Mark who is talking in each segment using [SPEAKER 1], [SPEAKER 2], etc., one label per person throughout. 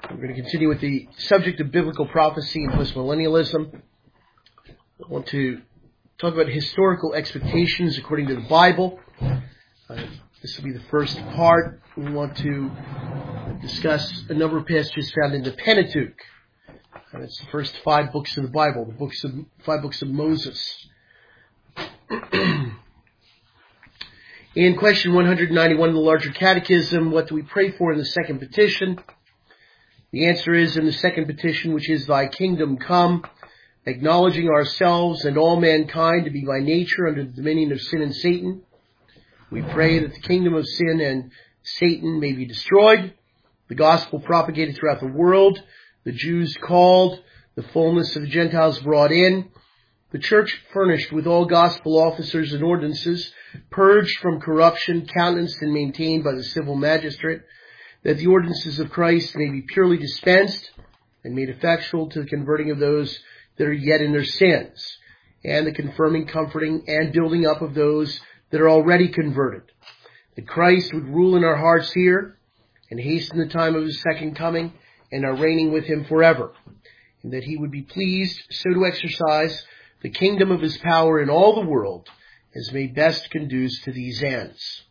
[SPEAKER 1] We're going to continue with the subject of biblical prophecy and postmillennialism. I want to talk about historical expectations according to the Bible. This will be the first part. We want to discuss a number of passages found in the Pentateuch. It's the first 5 books of the Bible, the 5 books of Moses. In question 191 of the Larger Catechism, what do we pray for in the second petition? The answer is in the second petition, which is, Thy kingdom come, acknowledging ourselves and all mankind to be by nature under the dominion of sin and Satan. We pray that the kingdom of sin and Satan may be destroyed, the gospel propagated throughout the world, the Jews called, the fullness of the Gentiles brought in, the church furnished with all gospel officers and ordinances, purged from corruption, countenanced and maintained by the civil magistrate, that the ordinances of Christ may be purely dispensed and made effectual to the converting of those that are yet in their sins, and the confirming, comforting, and building up of those that are already converted, that Christ would rule in our hearts here and hasten the time of his second coming and our reigning with him forever, and that he would be pleased so to exercise the kingdom of his power in all the world as may best conduce to these ends.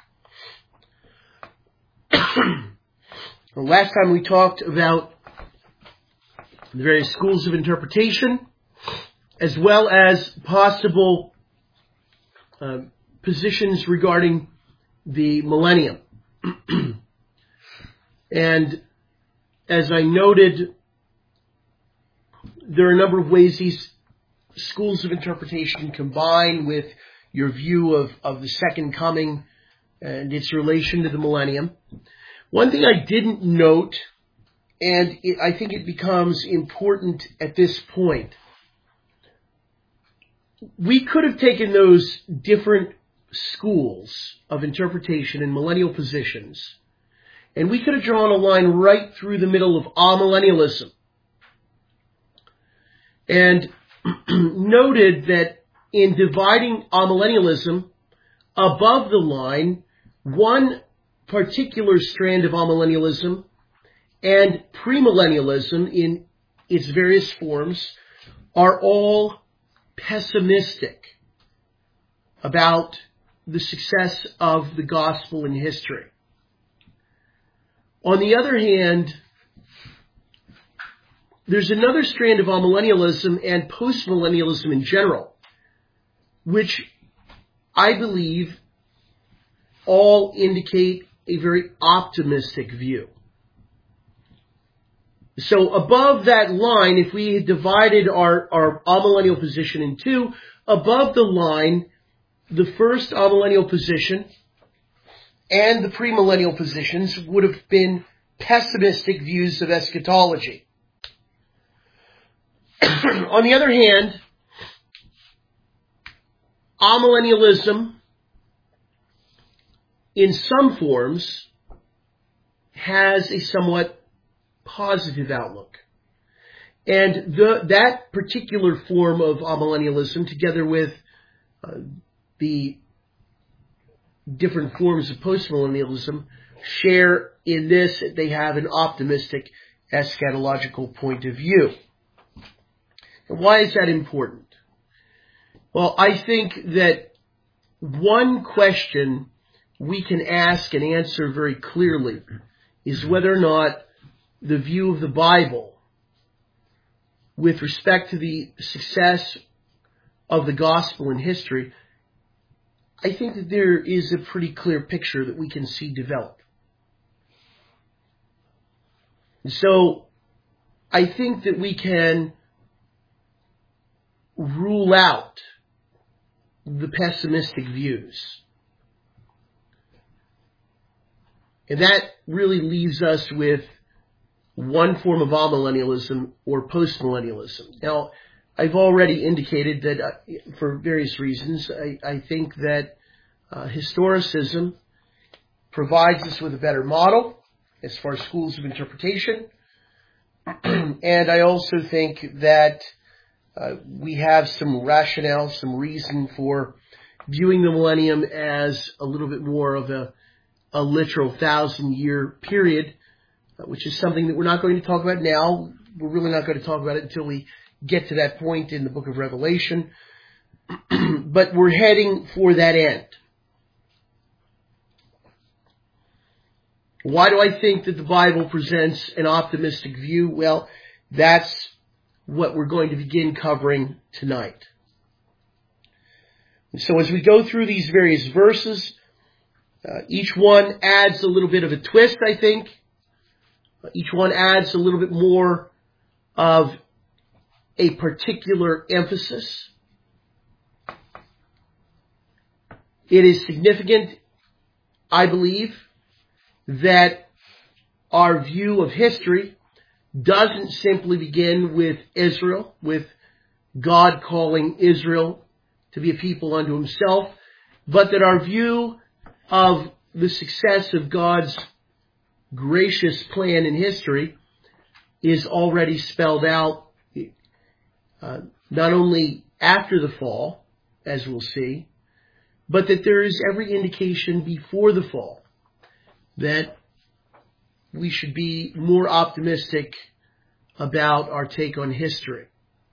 [SPEAKER 1] The last time we talked about the various schools of interpretation, as well as possible positions regarding the millennium. And as I noted, there are a number of ways these schools of interpretation combine with your view of the second coming and its relation to the millennium. One thing I didn't note, and I think it becomes important at this point, we could have taken those different schools of interpretation and millennial positions, and we could have drawn a line right through the middle of amillennialism, and noted that in dividing amillennialism, above the line, one particular strand of amillennialism and premillennialism in its various forms are all pessimistic about the success of the gospel in history. On the other hand, there's another strand of amillennialism and postmillennialism in general, which I believe all indicate a very optimistic view. So above that line, if we had divided our amillennial position in two, above the line, the first amillennial position and the premillennial positions would have been pessimistic views of eschatology. On the other hand, amillennialism in some forms has a somewhat positive outlook. And that particular form of amillennialism, together with the different forms of postmillennialism, share in this that they have an optimistic eschatological point of view. And why is that important? Well, I think that one question we can ask and answer very clearly is whether or not the view of the Bible with respect to the success of the gospel in history, I think that there is a pretty clear picture that we can see develop. And so I think that we can rule out the pessimistic views. And that really leaves us with one form of amillennialism or postmillennialism. Now, I've already indicated that for various reasons, I think that historicism provides us with a better model as far as schools of interpretation. And I also think that we have some rationale, some reason for viewing the millennium as a little bit more of a literal 1,000-year period which is something that we're not going to talk about now. We're really not going to talk about it until we get to that point in the book of Revelation. But we're heading for that end. Why do I think that the Bible presents an optimistic view? Well, that's what we're going to begin covering tonight. So as we go through these various verses, each one adds a little bit of a twist, I think. Each one adds a little bit more of a particular emphasis. It is significant, I believe, that our view of history doesn't simply begin with Israel, with God calling Israel to be a people unto himself, but that our view of the success of God's gracious plan in history is already spelled out, not only after the fall, as we'll see, but that there is every indication before the fall that we should be more optimistic about our take on history.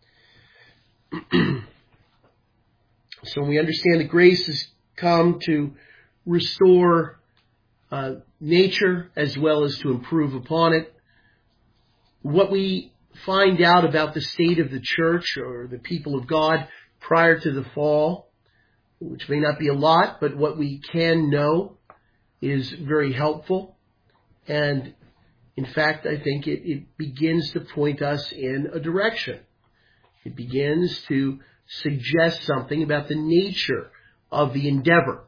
[SPEAKER 1] So we understand that grace has come to restore nature as well as to improve upon it. What we find out about the state of the church or the people of God prior to the fall, which may not be a lot, but what we can know is very helpful. And in fact, I think it begins to point us in a direction. It begins to suggest something about the nature of the endeavor.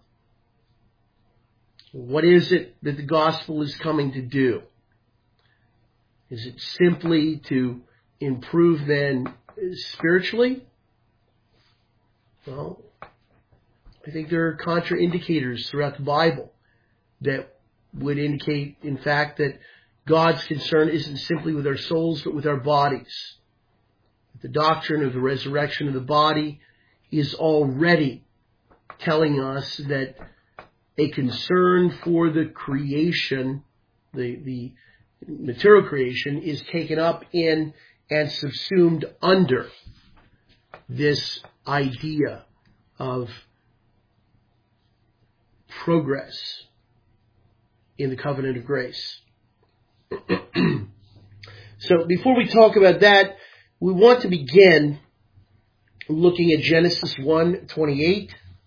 [SPEAKER 1] What is it that the gospel is coming to do? Is it simply to improve men spiritually? Well, I think there are contraindicators throughout the Bible that would indicate, in fact, that God's concern isn't simply with our souls, but with our bodies. The doctrine of the resurrection of the body is already telling us that a concern for the creation, the material creation, is taken up in and subsumed under this idea of progress in the covenant of grace. So before we talk about that, we want to begin looking at Genesis 1:28.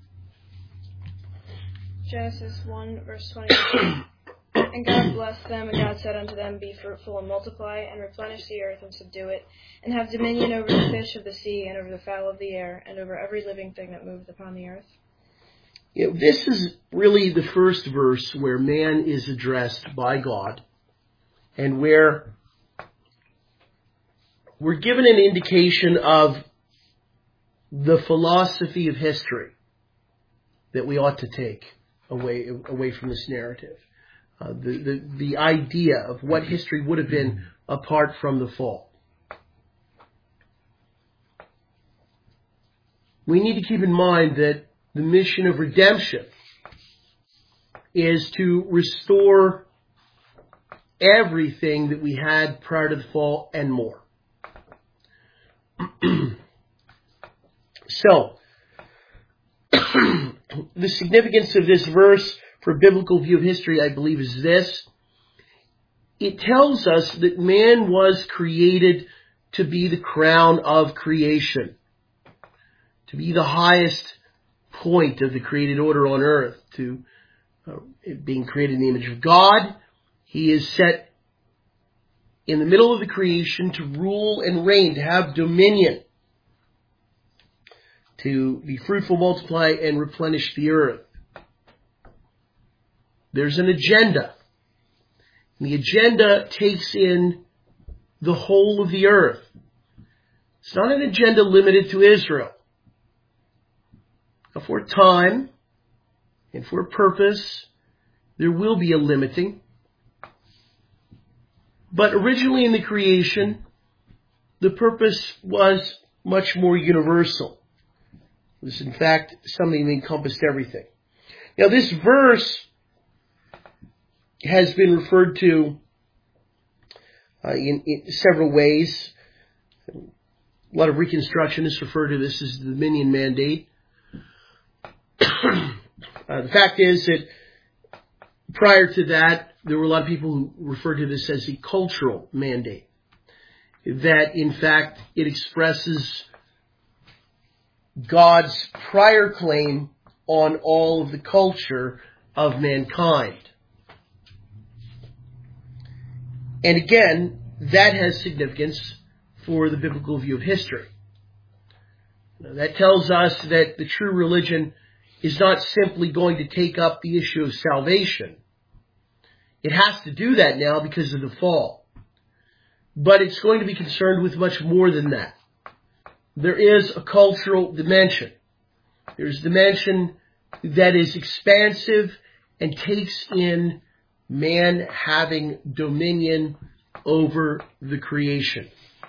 [SPEAKER 2] Genesis 1, verse 28. And God blessed them, and God said unto them, Be fruitful and multiply, and replenish the earth and subdue it, and have dominion over the fish of the sea, and over the fowl of the air, and over every living thing that moveth upon the earth.
[SPEAKER 1] You know, this is really the first verse where man is addressed by God, and where we're given an indication of the philosophy of history that we ought to take away from this narrative. The idea of what history would have been apart from the fall. We need to keep in mind that the mission of redemption is to restore everything that we had prior to the fall and more. So, the significance of this verse for a biblical view of history, I believe, is this. It tells us that man was created to be the crown of creation, to be the highest point of the created order on earth, to being created in the image of God. He is set in the middle of the creation to rule and reign, to have dominion, to be fruitful, multiply, and replenish the earth. There's an agenda. And the agenda takes in the whole of the earth. It's not an agenda limited to Israel. Now, for a time and for a purpose, there will be a limiting. But originally in the creation, the purpose was much more universal. It was, in fact, something that encompassed everything. Now, this verse has been referred to in several ways. A lot of Reconstructionists refer to this as the Dominion Mandate. The fact is that prior to that, there were a lot of people who referred to this as the cultural mandate. That, in fact, it expresses God's prior claim on all of the culture of mankind. And again, that has significance for the biblical view of history. That tells us that the true religion is not simply going to take up the issue of salvation. It has to do that now because of the fall. But it's going to be concerned with much more than that. There is a cultural dimension. There's a dimension that is expansive and takes in man having dominion over the creation.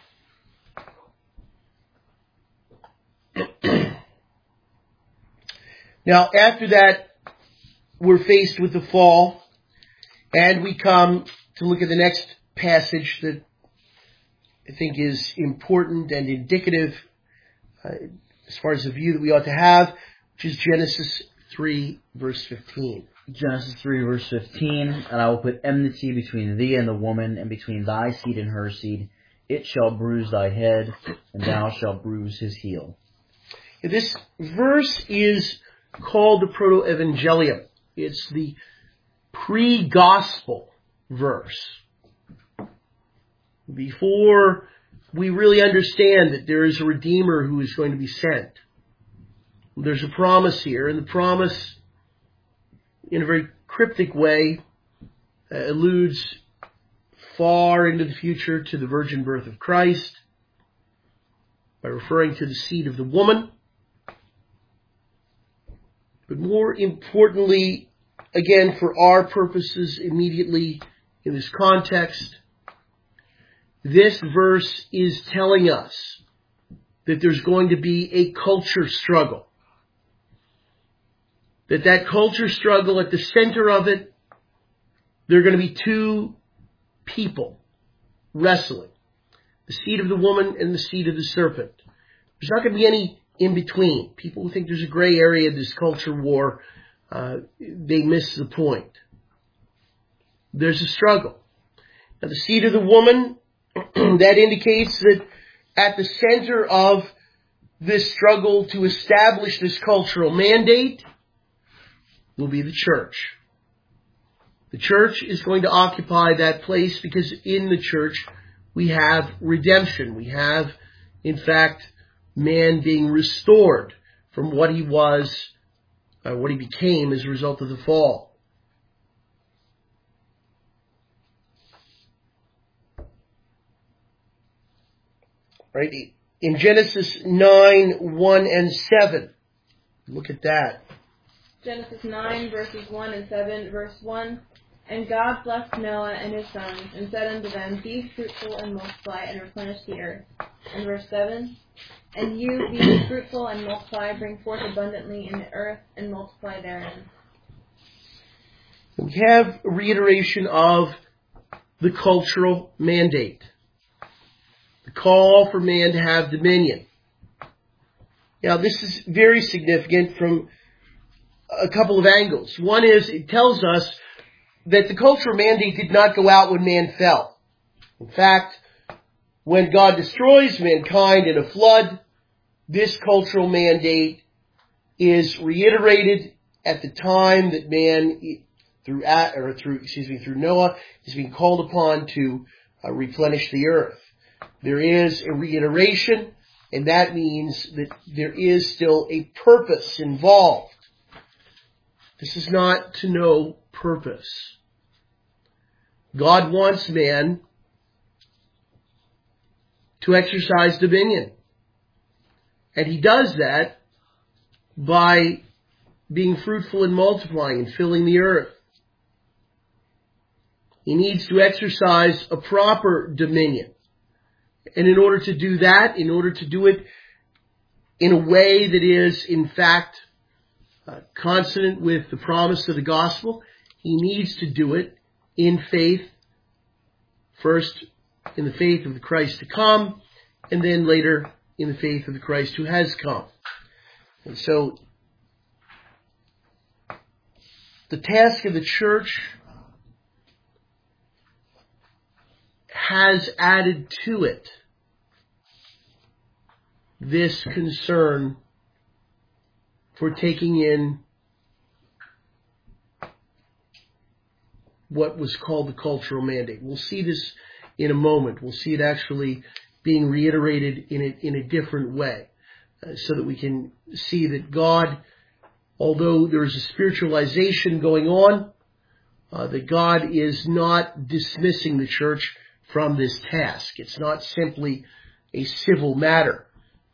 [SPEAKER 1] Now, after that, we're faced with the fall, and we come to look at the next passage that I think is important and indicative as far as the view that we ought to have, which is Genesis 3, verse 15.
[SPEAKER 3] Genesis 3, verse 15, and I will put enmity between thee and the woman, and between thy seed and her seed. It shall bruise thy head, and thou shalt bruise his heel.
[SPEAKER 1] This verse is called the Proto-Evangelium. It's the pre-gospel verse. Before we really understand that there is a Redeemer who is going to be sent. There's a promise here, and the promise, in a very cryptic way, alludes far into the future to the virgin birth of Christ by referring to the seed of the woman. But more importantly, again, for our purposes immediately in this context, this verse is telling us that there's going to be a culture struggle. That culture struggle, at the center of it, there are going to be two people wrestling. The seed of the woman and the seed of the serpent. There's not going to be any in between. People who think there's a gray area in this culture war, they miss the point. There's a struggle. Now, the seed of the woman, that indicates that at the center of this struggle to establish this cultural mandate will be the church. The church is going to occupy that place because in the church we have redemption. We have, in fact, man being restored from what he was, what he became as a result of the fall. Right? In Genesis 9, 1 and 7, look at that.
[SPEAKER 2] Genesis 9, verses 1 and 7, verse 1. And God blessed Noah and his sons, and said unto them, Be fruitful and multiply, and replenish the earth. And verse 7. And you be fruitful and multiply, bring forth abundantly in the earth, and multiply therein.
[SPEAKER 1] We have a reiteration of the cultural mandate. The call for man to have dominion. Now, this is very significant from a couple of angles. One is, it tells us that the cultural mandate did not go out when man fell. In fact, when God destroys mankind in a flood, this cultural mandate is reiterated at the time that man, through Noah, is being called upon to replenish the earth. There is a reiteration, and that means that there is still a purpose involved. This is not to no purpose. God wants man to exercise dominion. And he does that by being fruitful and multiplying and filling the earth. He needs to exercise a proper dominion. And in order to do that, in order to do it in a way that is, in fact, consonant with the promise of the gospel, he needs to do it in faith, first in the faith of the Christ to come, and then later in the faith of the Christ who has come. And so, the task of the church has added to it this concern for taking in what was called the cultural mandate. We'll see this in a moment. We'll see it actually being reiterated in a different way, so that we can see that God, although there is a spiritualization going on, that God is not dismissing the church from this task. It's not simply a civil matter.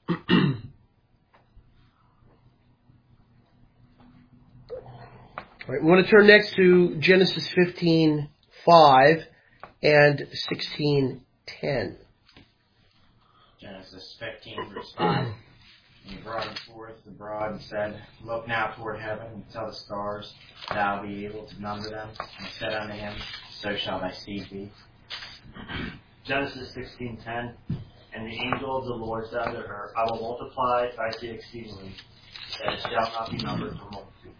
[SPEAKER 1] All right, we want to turn next to Genesis 15:5 and 16:10.
[SPEAKER 4] Genesis 15, verse 5. And he brought him forth abroad and said, Look now toward heaven and tell the stars, thou be able to number them. And said unto him, So shall thy seed be.
[SPEAKER 5] Genesis 16:10. And the angel of the Lord said unto her, I will multiply thy seed exceedingly, that it shall not be numbered for multitude.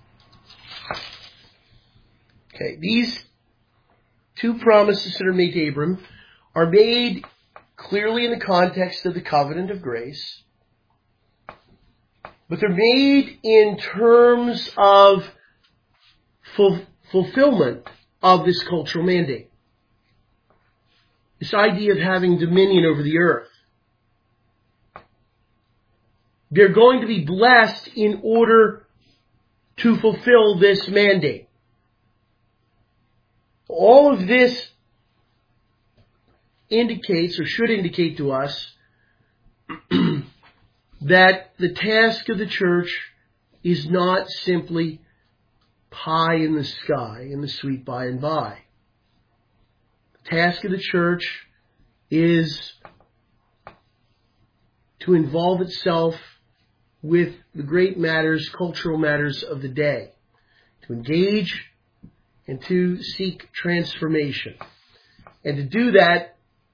[SPEAKER 1] Okay, these two promises that are made to Abram are made clearly in the context of the covenant of grace, but they're made in terms of fulfillment of this cultural mandate. This idea of having dominion over the earth. They're going to be blessed in order to fulfill this mandate. All of this indicates, or should indicate to us, that the task of the church is not simply pie in the sky in the sweet by and by. The task of the church is to involve itself with the great matters, cultural matters of the day, to engage and to seek transformation. And to do that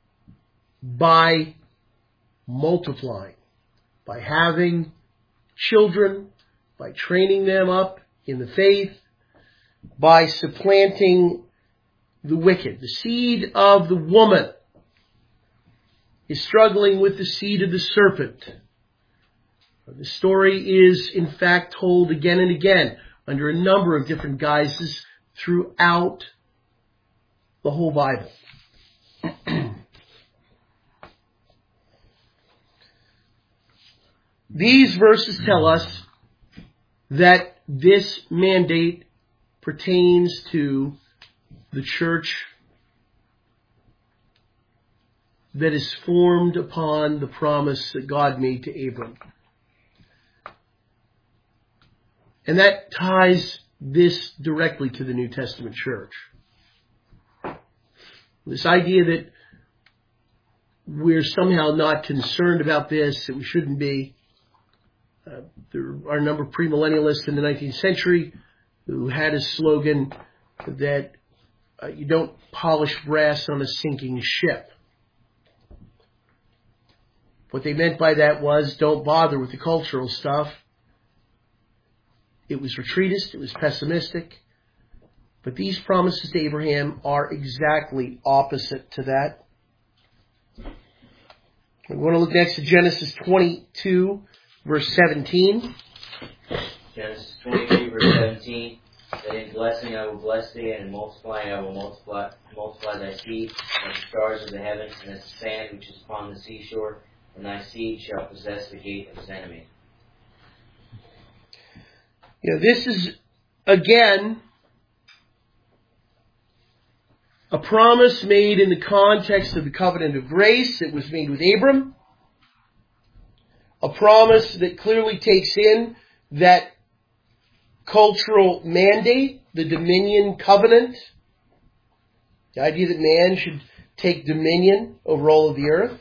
[SPEAKER 1] by multiplying, by having children, by training them up in the faith, by supplanting the wicked. The seed of the woman is struggling with the seed of the serpent. The story is, in fact, told again and again under a number of different guises throughout the whole Bible. These verses tell us that this mandate pertains to the church that is formed upon the promise that God made to Abram. And that ties this directly to the New Testament church. This idea that we're somehow not concerned about this, that we shouldn't be. There are a number of premillennialists in the 19th century who had a slogan that you don't polish brass on a sinking ship. What they meant by that was don't bother with the cultural stuff. It was retreatist, it was pessimistic. But these promises to Abraham are exactly opposite to that. We want to look next to Genesis 22, verse 17.
[SPEAKER 6] Genesis 22, verse 17. That in blessing I will bless thee, and in multiplying I will multiply thy seed, like the stars of the heavens, and as the sand which is upon the seashore, and thy seed shall possess the gate of his enemy.
[SPEAKER 1] This is, again, a promise made in the context of the covenant of grace. It was made with Abram. A promise that clearly takes in that cultural mandate, the dominion covenant. The idea that man should take dominion over all of the earth.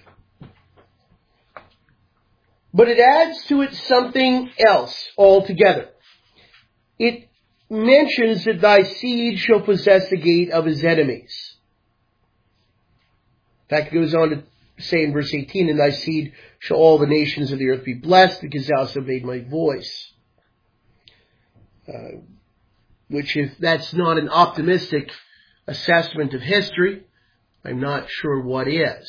[SPEAKER 1] But it adds to it something else altogether. It mentions that thy seed shall possess the gate of his enemies. In fact, it goes on to say in verse 18, in thy seed shall all the nations of the earth be blessed, because thou hast obeyed my voice. Which, if that's not an optimistic assessment of history, I'm not sure what is.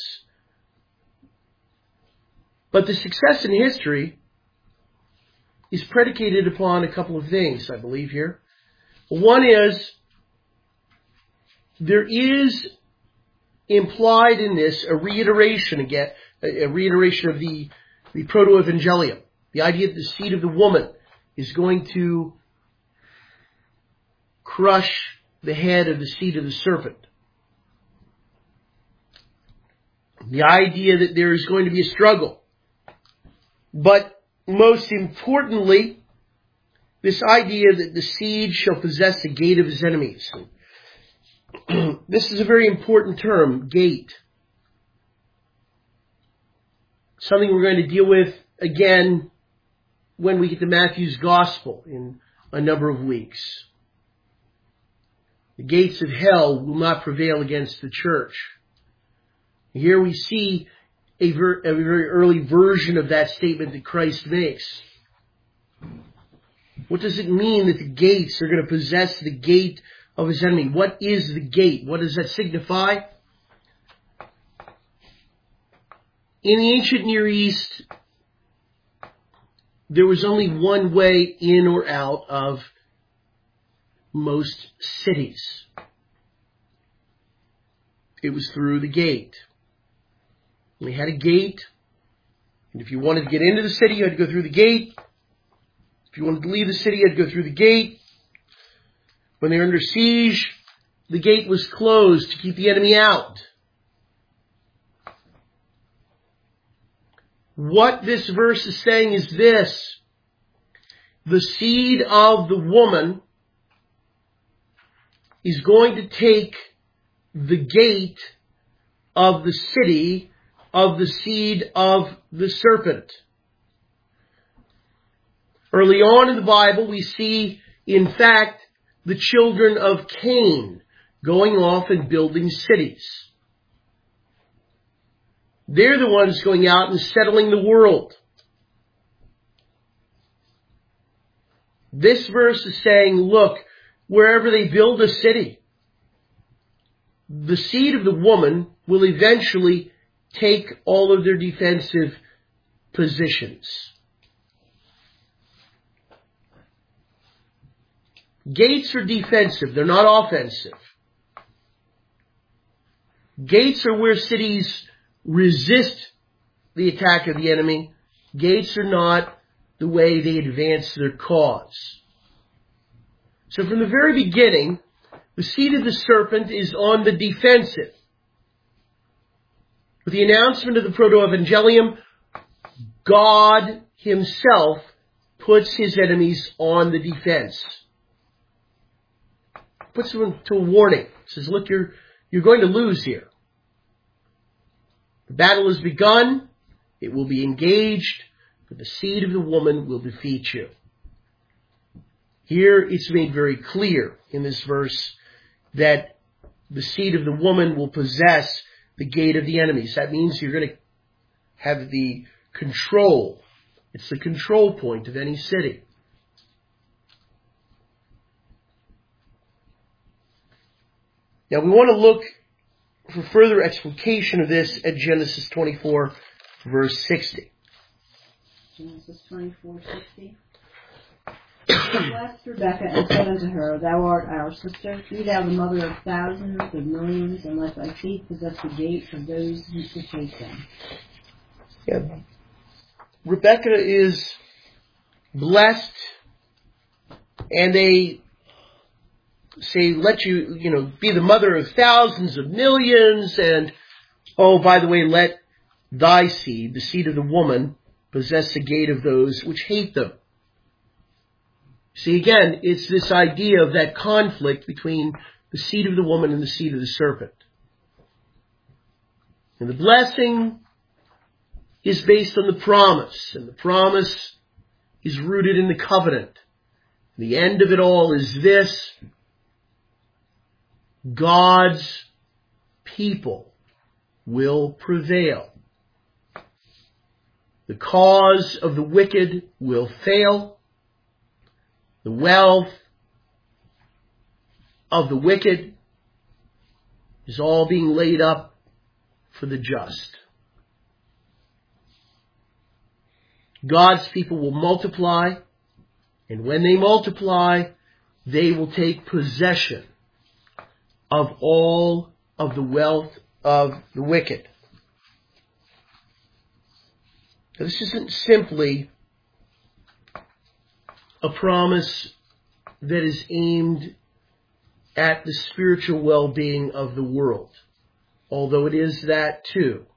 [SPEAKER 1] But the success in history is predicated upon a couple of things, I believe, here. One is, there is implied in this a reiteration of the proto-evangelium. The idea that the seed of the woman is going to crush the head of the seed of the serpent. The idea that there is going to be a struggle. But most importantly, this idea that the seed shall possess the gate of his enemies. This is a very important term, gate. Something we're going to deal with again when we get to Matthew's Gospel in a number of weeks. The gates of hell will not prevail against the church. Here we see a very early version of that statement that Christ makes. What does it mean that the gates are going to possess the gate of his enemy? What is the gate? What does that signify? In the ancient Near East, there was only one way in or out of most cities. It was through the gate. We had a gate, and if you wanted to get into the city, you had to go through the gate. If you wanted to leave the city, you had to go through the gate. When they were under siege, the gate was closed to keep the enemy out. What this verse is saying is this: the seed of the woman is going to take the gate of the city of the seed of the serpent. Early on in the Bible, we see, in fact, the children of Cain going off and building cities. They're the ones going out and settling the world. This verse is saying, look, wherever they build a city, the seed of the woman will eventually take all of their defensive positions. Gates are defensive. They're not offensive. Gates are where cities resist the attack of the enemy. Gates are not the way they advance their cause. So from the very beginning, the seed of the serpent is on the defensive. With the announcement of the proto-evangelium, God himself puts his enemies on the defense. Puts them to a warning. Says, look, you're going to lose here. The battle has begun. It will be engaged, but the seed of the woman will defeat you. Here it's made very clear in this verse that the seed of the woman will possess the gate of the enemies. That means you're going to have the control. It's the control point of any city. Now we want to look for further explication of this at Genesis 24, verse 60.
[SPEAKER 7] Genesis 24:60. He blessed Rebekah and said unto her, Thou art our sister, be thou the mother of thousands of millions, and let thy seed possess the gate of those who forsake them.
[SPEAKER 1] Yeah. Rebekah is blessed, and they say, let you be the mother of thousands of millions, and, oh, by the way, let thy seed, the seed of the woman, possess the gate of those which hate them. See, again, it's this idea of that conflict between the seed of the woman and the seed of the serpent. And the blessing is based on the promise, and the promise is rooted in the covenant. The end of it all is this: God's people will prevail. The cause of the wicked will fail. The wealth of the wicked is all being laid up for the just. God's people will multiply, and when they multiply, they will take possession of all of the wealth of the wicked. Now, this isn't simply a promise that is aimed at the spiritual well-being of the world, although it is that too.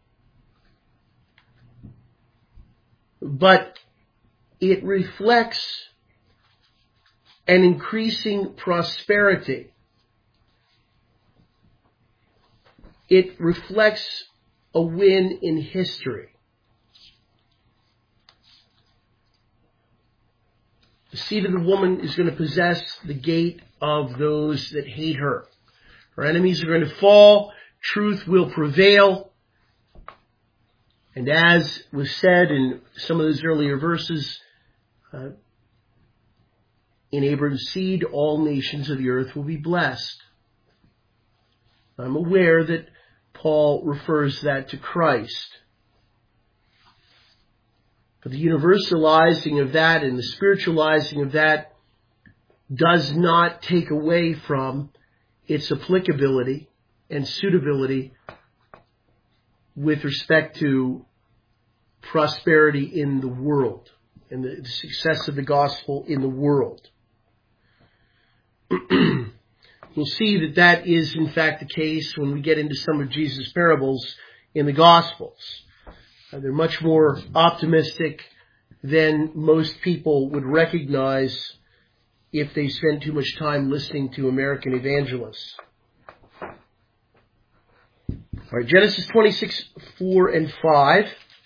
[SPEAKER 1] But it reflects an increasing prosperity. It reflects a win in history. The seed of the woman is going to possess the gate of those that hate her. Her enemies are going to fall. Truth will prevail. And as was said in some of those earlier verses, in Abraham's seed, all nations of the earth will be blessed. I'm aware that Paul refers that to Christ. But the universalizing of that and the spiritualizing of that does not take away from its applicability and suitability with respect to prosperity in the world and the success of the gospel in the world. We'll see that that is in fact the case when we get into some of Jesus' parables in the Gospels. They're much more optimistic than most people would recognize if they spend too much time listening to American evangelists. All right, Genesis 26, 4 and 5.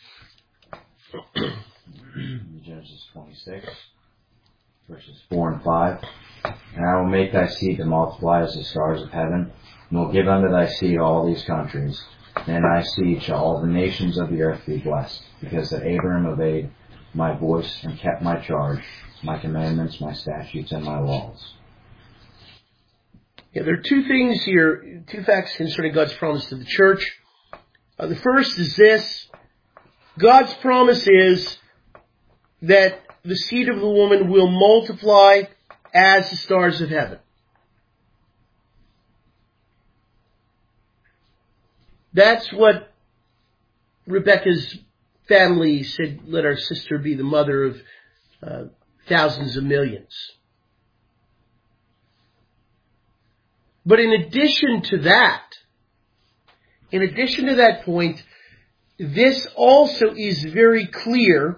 [SPEAKER 8] Genesis 26, verses 4 and 5. And I will make thy seed to multiply as the stars of heaven, and will give unto thy seed all these countries. And in thy seed shall all the nations of the earth be blessed, because that Abraham obeyed my voice and kept my charge, my commandments, my statutes, and my laws.
[SPEAKER 1] Yeah, there are two things here, two facts concerning God's promise to the church. The first is this. God's promise is that the seed of the woman will multiply as the stars of heaven. That's what Rebecca's family said, let our sister be the mother of thousands of millions. But in addition to that point, this also is very clear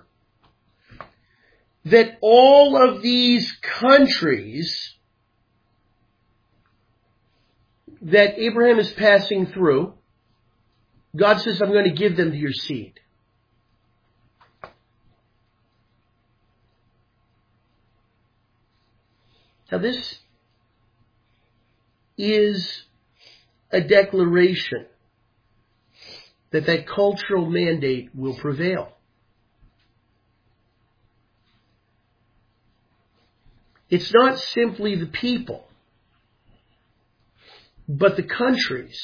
[SPEAKER 1] that all of these countries that Abraham is passing through, God says, I'm going to give them to your seed. Now this is a declaration that that cultural mandate will prevail. It's not simply the people, but the countries.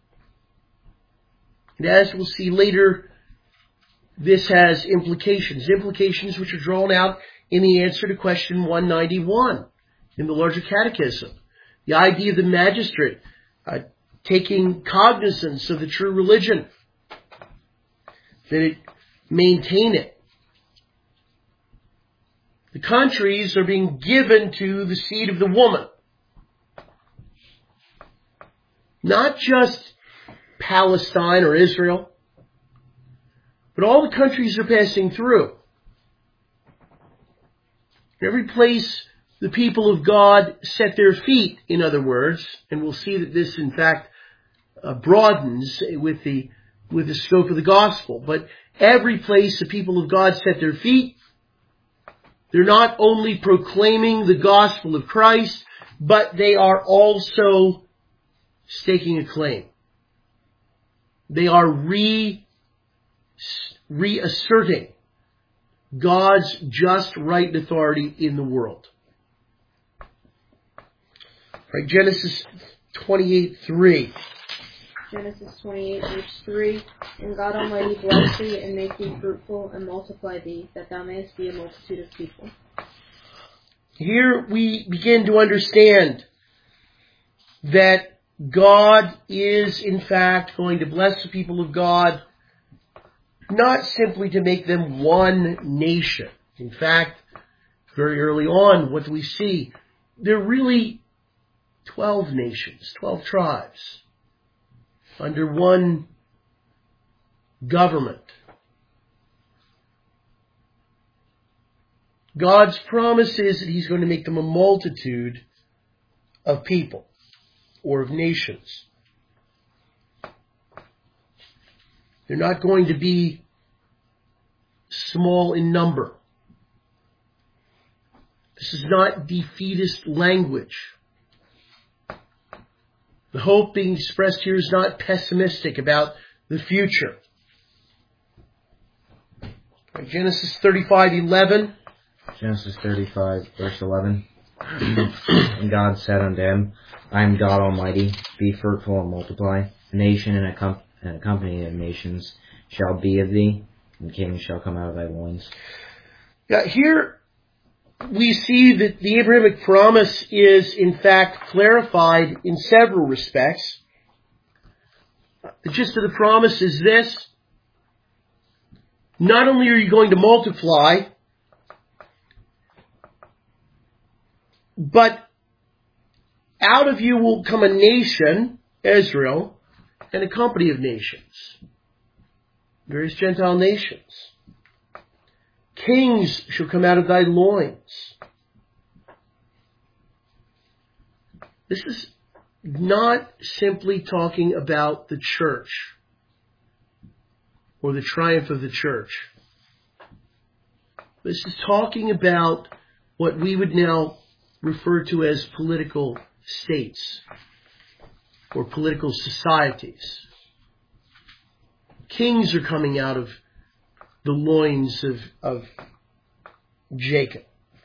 [SPEAKER 1] And as we'll see later, this has implications which are drawn out in the answer to question 191 in the larger catechism. The idea of the magistrate taking cognizance of the true religion, that it maintain it. The countries are being given to the seed of the woman. Not just Palestine or Israel, but all the countries are passing through. Every place the people of God set their feet, in other words, and we'll see that this in fact broadens with the scope of the gospel. But every place the people of God set their feet, they're not only proclaiming the gospel of Christ, but they are also staking a claim. They are reasserting God's just right and authority in the world. Right, Genesis 28:3.
[SPEAKER 2] Genesis 28, verse 3. And God Almighty bless thee, and make thee fruitful, and multiply thee, that thou mayest be a multitude of people.
[SPEAKER 1] Here we begin to understand that God is, in fact, going to bless the people of God, not simply to make them one nation. In fact, very early on, what do we see? They're really 12 nations, 12 tribes, under one government. God's promise is that He's going to make them a multitude of people or of nations. They're not going to be small in number. This is not defeatist language. The hope being expressed here is not pessimistic about the future. Genesis 35:11.
[SPEAKER 9] Genesis 35, verse 11. And God said unto him, I am God Almighty, be fruitful and multiply. A nation and a company of nations shall be of thee, and kings shall come out of thy loins.
[SPEAKER 1] Yeah, here we see that the Abrahamic promise is in fact clarified in several respects. The gist of the promise is this: not only are you going to multiply, but out of you will come a nation, Israel, and a company of nations, various Gentile nations. Kings shall come out of thy loins. This is not simply talking about the church or the triumph of the church. This is talking about what we would now refer to as political states or political societies. Kings are coming out of the loins of Jacob.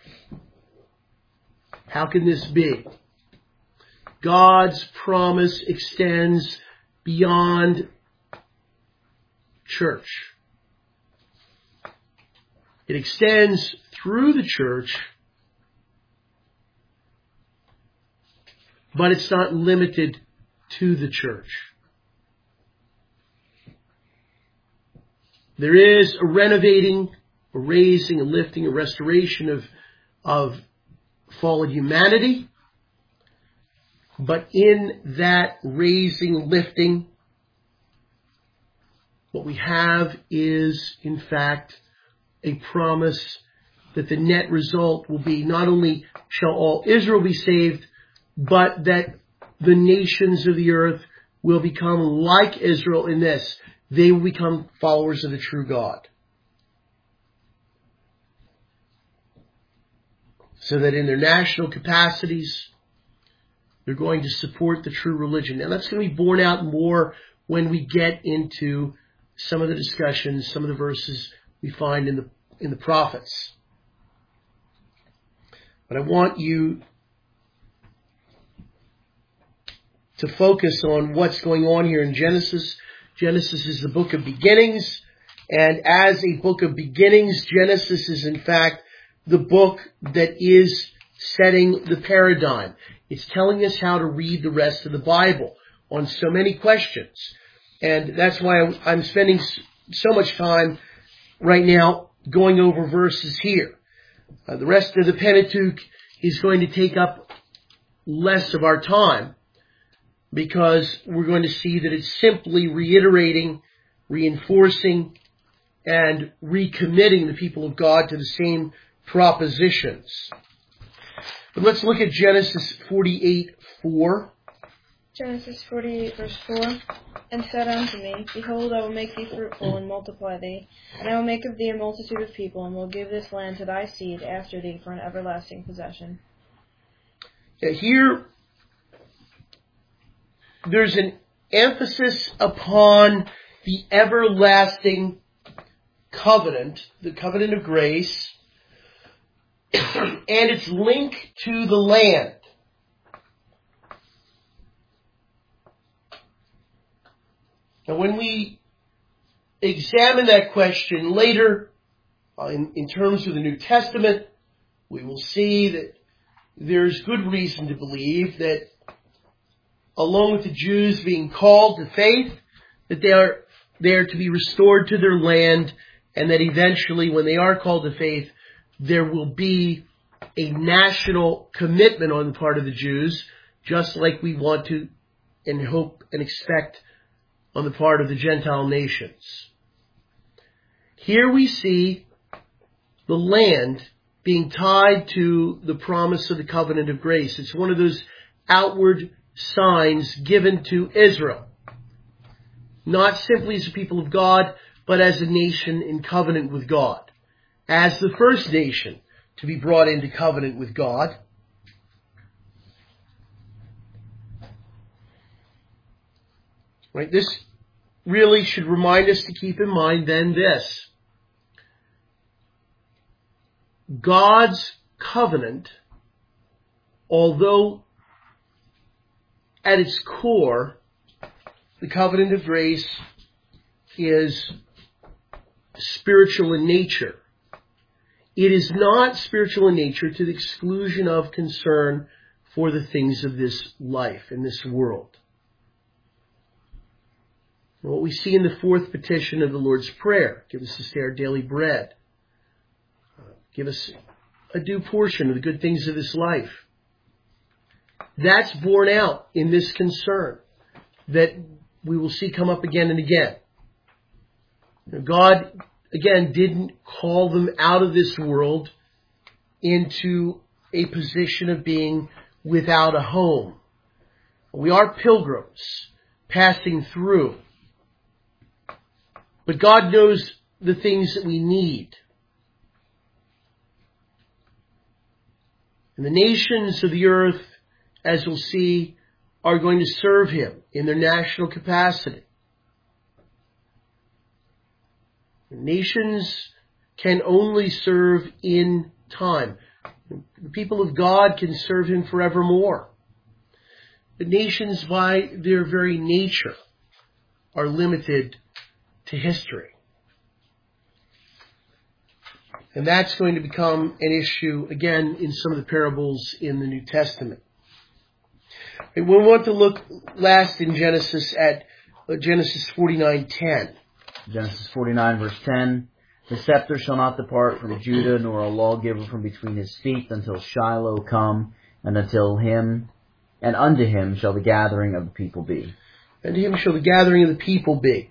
[SPEAKER 1] How can this be? God's promise extends beyond church. It extends through the church, but it's not limited to the church. There is a renovating, a raising, a lifting, a restoration of fallen humanity. But in that raising, lifting, what we have is, in fact, a promise that the net result will be not only shall all Israel be saved, but that the nations of the earth will become like Israel in this. They will become followers of the true God. So that in their national capacities, they're going to support the true religion. Now that's going to be borne out more when we get into some of the discussions, some of the verses we find in the prophets. But I want you to focus on what's going on here in Genesis. Genesis is the book of beginnings, and as a book of beginnings, Genesis is in fact the book that is setting the paradigm. It's telling us how to read the rest of the Bible on so many questions. And that's why I'm spending so much time right now going over verses here. The rest of the Pentateuch is going to take up less of our time, because we're going to see that it's simply reiterating, reinforcing, and recommitting the people of God to the same propositions. But let's look at Genesis 48:4.
[SPEAKER 2] Genesis 48, verse 4. And said unto me, Behold, I will make thee fruitful, and multiply thee, and I will make of thee a multitude of people, and will give this land to thy seed after thee for an everlasting possession.
[SPEAKER 1] Here, there's an emphasis upon the everlasting covenant, the covenant of grace, and its link to the land. Now, when we examine that question later, in terms of the New Testament, we will see that there's good reason to believe that along with the Jews being called to faith, that they are to be restored to their land, and that eventually when they are called to faith, there will be a national commitment on the part of the Jews, just like we want to and hope and expect on the part of the Gentile nations. Here we see the land being tied to the promise of the covenant of grace. It's one of those outward signs given to Israel, not simply as a people of God, but as a nation in covenant with God, as the first nation to be brought into covenant with God. Right? This really should remind us to keep in mind then this: God's covenant, although at its core, the covenant of grace is spiritual in nature. It is not spiritual in nature to the exclusion of concern for the things of this life, in this world. What we see in the fourth petition of the Lord's Prayer, give us this day our daily bread. Give us a due portion of the good things of this life. That's borne out in this concern that we will see come up again and again. God, again, didn't call them out of this world into a position of being without a home. We are pilgrims passing through. But God knows the things that we need. And the nations of the earth, as we'll see, are going to serve Him in their national capacity. The nations can only serve in time. The people of God can serve Him forevermore. The nations, by their very nature, are limited to history. And that's going to become an issue, again, in some of the parables in the New Testament. And we want to look last in Genesis at Genesis 49:10.
[SPEAKER 3] Genesis 49 verse 10. The scepter shall not depart from Judah, nor a lawgiver from between his feet, until Shiloh come, and unto him shall the gathering of the people be.
[SPEAKER 1] And to him shall the gathering of the people be.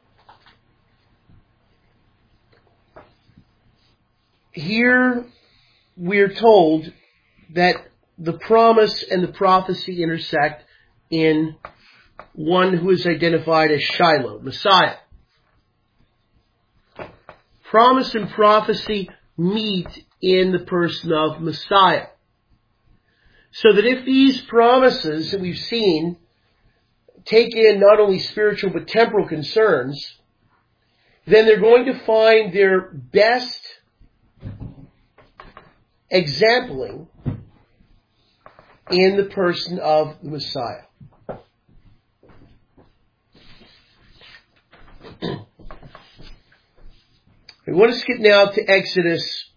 [SPEAKER 1] Here we are told that the promise and the prophecy intersect in one who is identified as Shiloh, Messiah. Promise and prophecy meet in the person of Messiah. So that if these promises that we've seen take in not only spiritual but temporal concerns, then they're going to find their best exempling in the person of the Messiah. We want to skip now to Exodus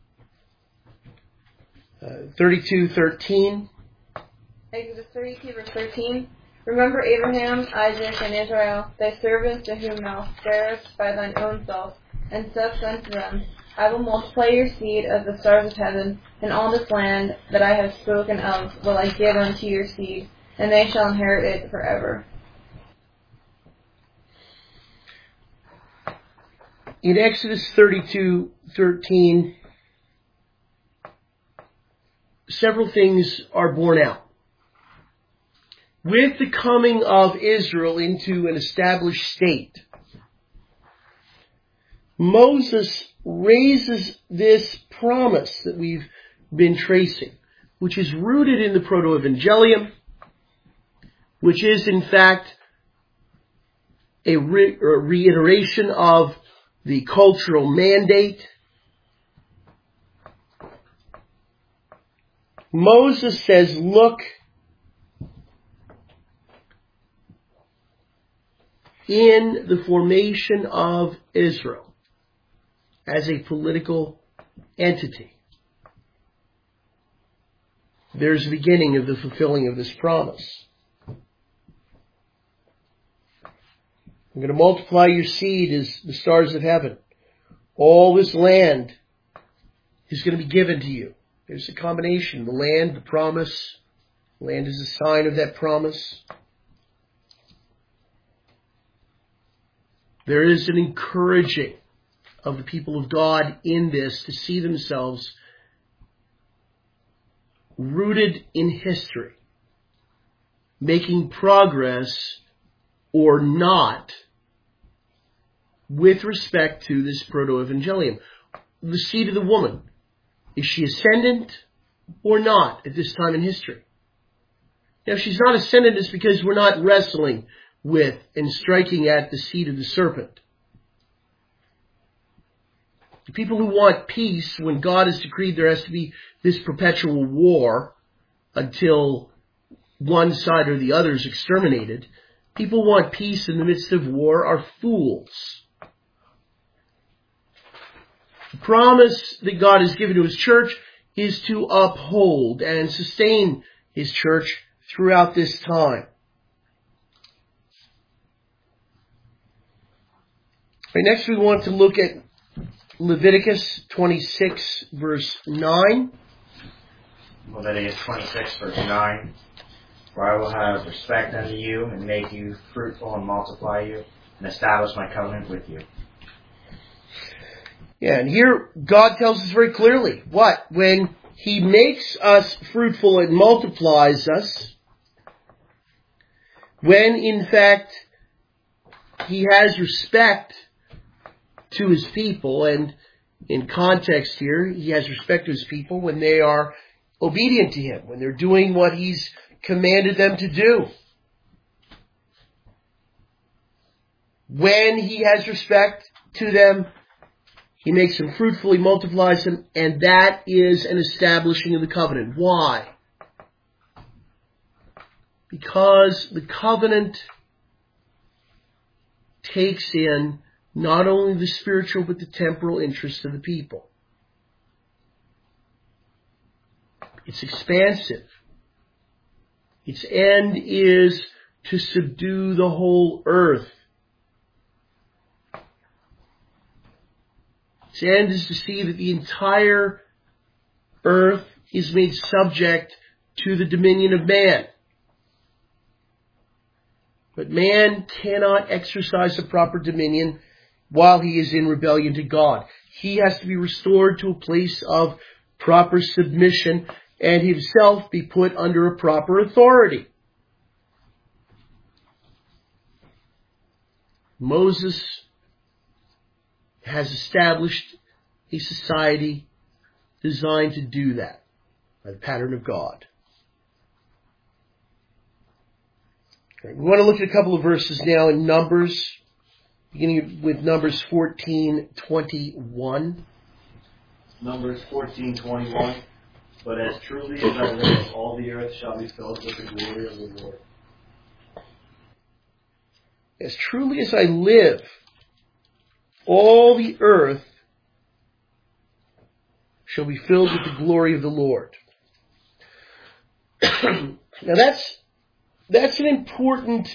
[SPEAKER 1] 32:13.
[SPEAKER 2] Exodus 32, verse 13. Remember Abraham, Isaac, and Israel, thy servants to whom thou sparest by thine own self, and saidst unto them, I will multiply your seed as the stars of heaven, and all this land that I have spoken of will I give unto your seed, and they shall inherit it forever.
[SPEAKER 1] In Exodus 32:13, several things are borne out. With the coming of Israel into an established state, Moses raises this promise that we've been tracing, which is rooted in the Proto-Evangelium, which is in fact a reiteration of the cultural mandate. Moses says, look, in the formation of Israel as a political entity, there's the beginning of the fulfilling of this promise. I'm going to multiply your seed as the stars of heaven. All this land is going to be given to you. There's a combination. The land, the promise. Land is a sign of that promise. There is an encouraging of the people of God in this to see themselves rooted in history, making progress or not with respect to this proto-evangelium. The seed of the woman, is she ascendant or not at this time in history? Now, if she's not ascendant, it's because we're not wrestling with and striking at the seed of the serpent. The people who want peace, when God has decreed there has to be this perpetual war until one side or the other is exterminated, people who want peace in the midst of war are fools. The promise that God has given to His church is to uphold and sustain His church throughout this time. Right, next we want to look at Leviticus 26 verse 9.
[SPEAKER 4] Leviticus 26 verse 9. For I will have respect unto you and make you fruitful and multiply you and establish my covenant with you.
[SPEAKER 1] Yeah, and here God tells us very clearly what? When He makes us fruitful and multiplies us, when in fact He has respect to His people, and in context here, He has respect to His people when they are obedient to Him, when they're doing what He's commanded them to do. When He has respect to them, He makes them fruitful, He multiplies them, and that is an establishing of the covenant. Why? Because the covenant takes in not only the spiritual but the temporal interests of the people. It's expansive. Its end is to subdue the whole earth. Its end is to see that the entire earth is made subject to the dominion of man. But man cannot exercise the proper dominion while he is in rebellion to God. He has to be restored to a place of proper submission and himself be put under a proper authority. Moses has established a society designed to do that by the pattern of God. Okay, we want to look at a couple of verses now in Numbers, beginning with Numbers 14:21.
[SPEAKER 5] Numbers 14:21. But as truly as I live, all the earth shall be filled with the glory of the Lord.
[SPEAKER 1] As truly as I live, all the earth shall be filled with the glory of the Lord. Now that's an important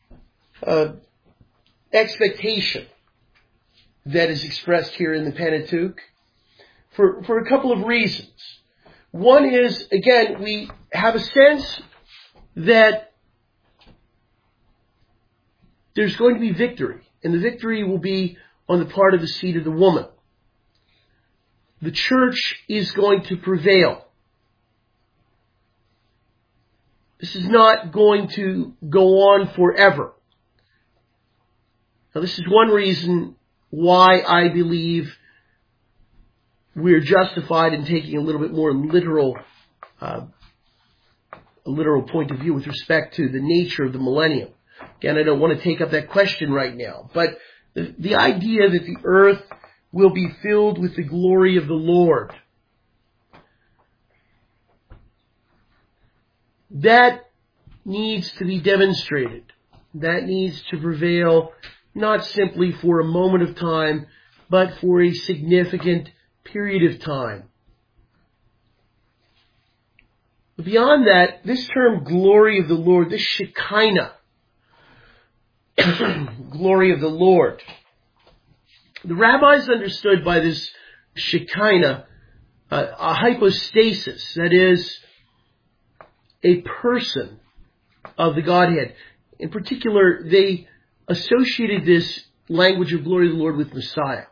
[SPEAKER 1] expectation that is expressed here in the Pentateuch for a couple of reasons. One is, again, we have a sense that there's going to be victory, and the victory will be on the part of the seed of the woman. The church is going to prevail. This is not going to go on forever. Now, this is one reason why I believe we're justified in taking a little bit more literal point of view with respect to the nature of the millennium. Again, I don't want to take up that question right now, but the idea that the earth will be filled with the glory of the Lord, that needs to be demonstrated. That needs to prevail not simply for a moment of time, but for a significant period of time. But beyond that, this term glory of the Lord, this Shekinah, glory of the Lord, the rabbis understood by this Shekinah a hypostasis, that is, a person of the Godhead. In particular, they associated this language of glory of the Lord with Messiah.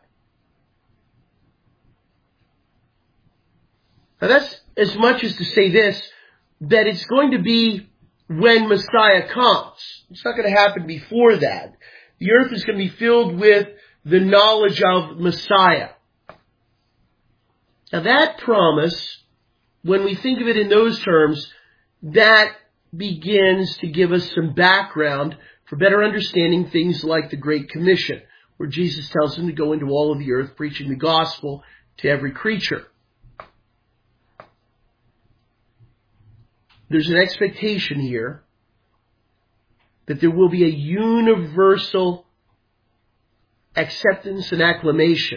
[SPEAKER 1] Now that's as much as to say this, that it's going to be when Messiah comes. It's not going to happen before that. The earth is going to be filled with the knowledge of Messiah. Now that promise, when we think of it in those terms, that begins to give us some background for better understanding things like the Great Commission, where Jesus tells them to go into all of the earth preaching the gospel to every creature. There's an expectation here that there will be a universal acceptance and acclamation,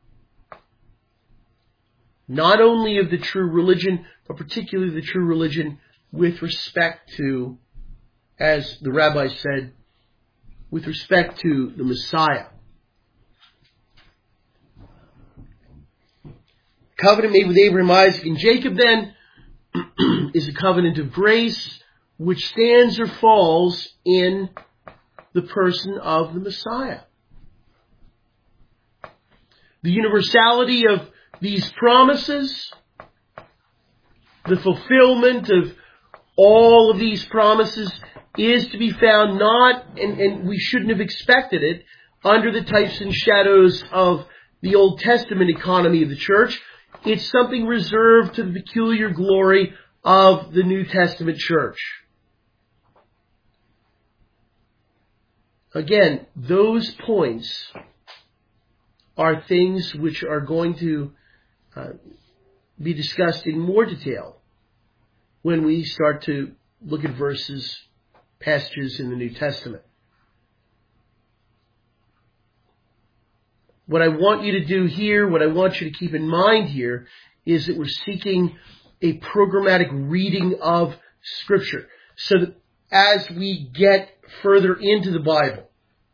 [SPEAKER 1] not only of the true religion, but particularly the true religion with respect to, as the rabbi said, with respect to the Messiah. Covenant made with Abraham, Isaac, and Jacob then is a covenant of grace which stands or falls in the person of the Messiah. The universality of these promises, the fulfillment of all of these promises is to be found not, and we shouldn't have expected it, under the types and shadows of the Old Testament economy of the church. It's something reserved to the peculiar glory of the New Testament church. Again, those points are things which are going to be discussed in more detail when we start to look at passages in the New Testament. What I want you to do here, what I want you to keep in mind here, is that we're seeking a programmatic reading of Scripture, so that as we get further into the Bible,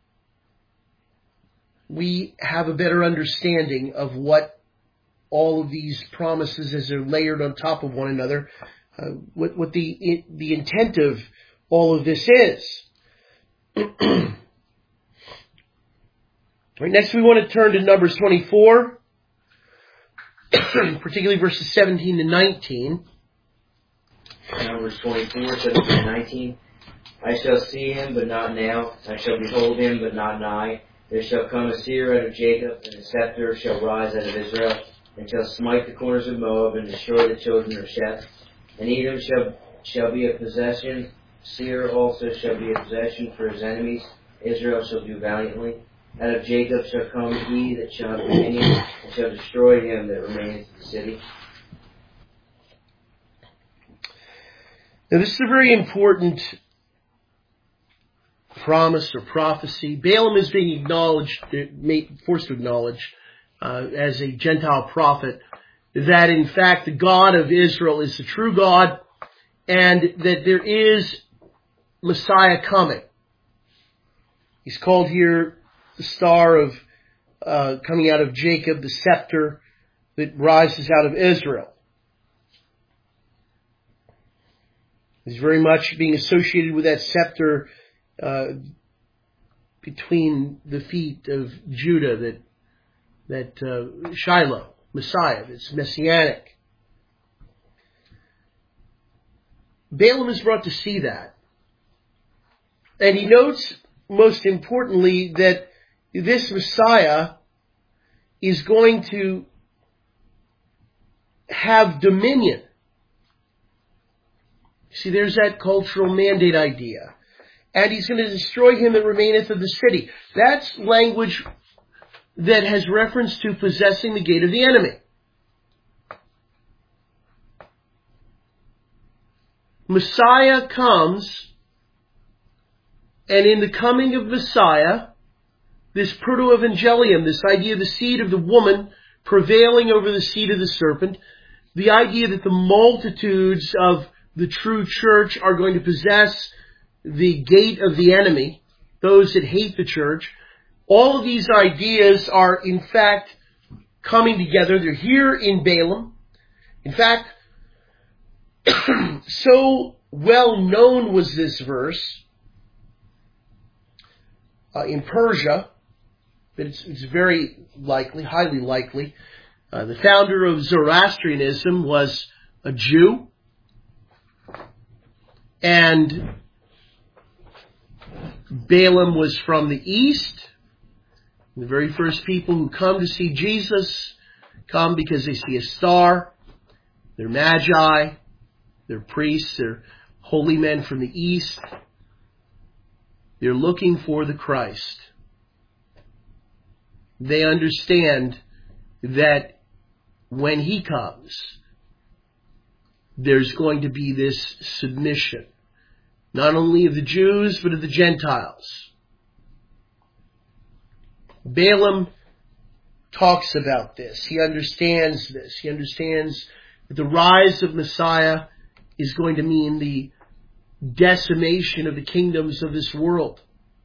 [SPEAKER 1] we have a better understanding of what all of these promises, as they're layered on top of one another, what the intent of all of this is. Right, next we want to turn to Numbers 24, particularly verses 17 to 19.
[SPEAKER 6] Numbers 24, 17 to 19. I shall see him, but not now. I shall behold him, but not nigh. There shall come a seer out of Jacob, and a scepter shall rise out of Israel, and shall smite the corners of Moab, and destroy the children of Sheth. And Edom shall be a possession. Seir also shall be a possession for his enemies. Israel shall do valiantly. Out of Jacob shall come he that shall have dominion, and shall destroy him that remains in the city.
[SPEAKER 1] Now this is a very important promise or prophecy. Balaam is being forced to acknowledge as a Gentile prophet that in fact the God of Israel is the true God, and that there is Messiah coming. He's called here the star of coming out of Jacob, the scepter that rises out of Israel. He's very much being associated with that scepter between the feet of Judah, that Shiloh, Messiah, that's messianic. Balaam is brought to see that. And he notes, most importantly, that this Messiah is going to have dominion. See, there's that cultural mandate idea. and he's going to destroy him that remaineth of the city. That's language that has reference to possessing the gate of the enemy. Messiah comes, and in the coming of Messiah, this proto-evangelium, this idea of the seed of the woman prevailing over the seed of the serpent, the idea that the multitudes of the true church are going to possess the gate of the enemy, those that hate the church, all of these ideas are in fact coming together. They're here in Balaam. In fact, so well known was this verse in Persia that it's very likely, highly likely, the founder of Zoroastrianism was a Jew, and Balaam was from the east. The very first people who come to see Jesus come because they see a star. They're magi, they're priests, they're holy men from the east. They're looking for the Christ. They understand that when he comes, there's going to be this submission, not only of the Jews, but of the Gentiles. Balaam talks about this. He understands this. He understands that the rise of Messiah is going to mean the decimation of the kingdoms of this world.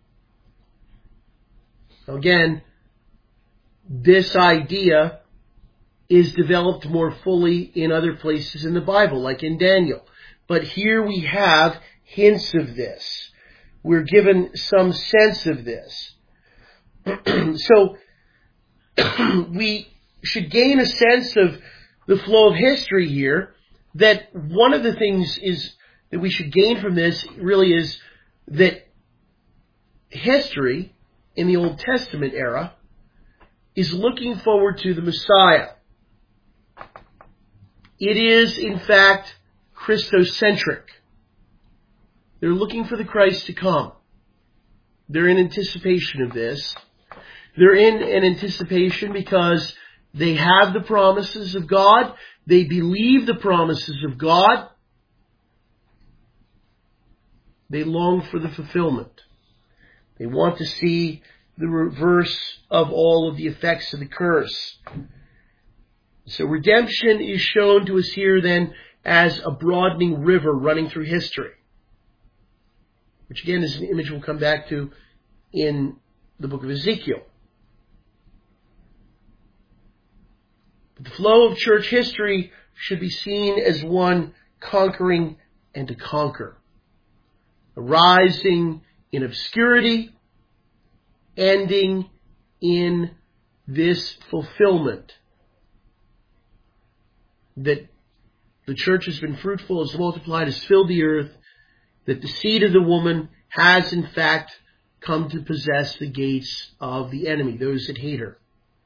[SPEAKER 1] Now again, this idea is developed more fully in other places in the Bible, like in Daniel. But here we have hints of this. We're given some sense of this. So we should gain a sense of the flow of history here, that one of the things is that we should gain from this really is that history in the Old Testament era is looking forward to the Messiah. It is, in fact, Christocentric. They're looking for the Christ to come. They're in anticipation of this. They're in an anticipation because they have the promises of God. They believe the promises of God. They long for the fulfillment. They want to see the reverse of all of the effects of the curse. So redemption is shown to us here then as a broadening river running through history, which again is an image we'll come back to in the book of Ezekiel. But the flow of church history should be seen as one conquering and to conquer, arising in obscurity, ending in this fulfillment that the church has been fruitful, has multiplied, has filled the earth, that the seed of the woman has in fact come to possess the gates of the enemy, those that hate her.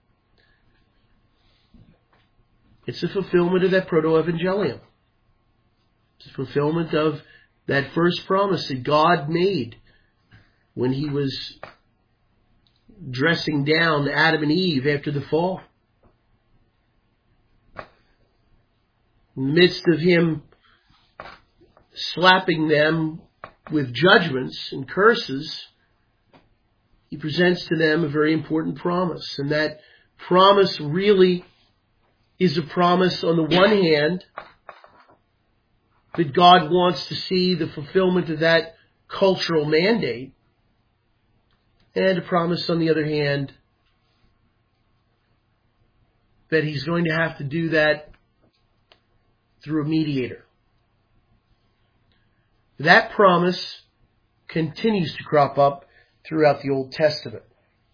[SPEAKER 1] It's a fulfillment of that proto-evangelium. It's a fulfillment of that first promise that God made when he was dressing down Adam and Eve after the fall. In the midst of him slapping them with judgments and curses, he presents to them a very important promise. And that promise really is a promise, on the one hand, that God wants to see the fulfillment of that cultural mandate, and a promise, on the other hand, that he's going to have to do that through a mediator. That promise continues to crop up throughout the Old Testament.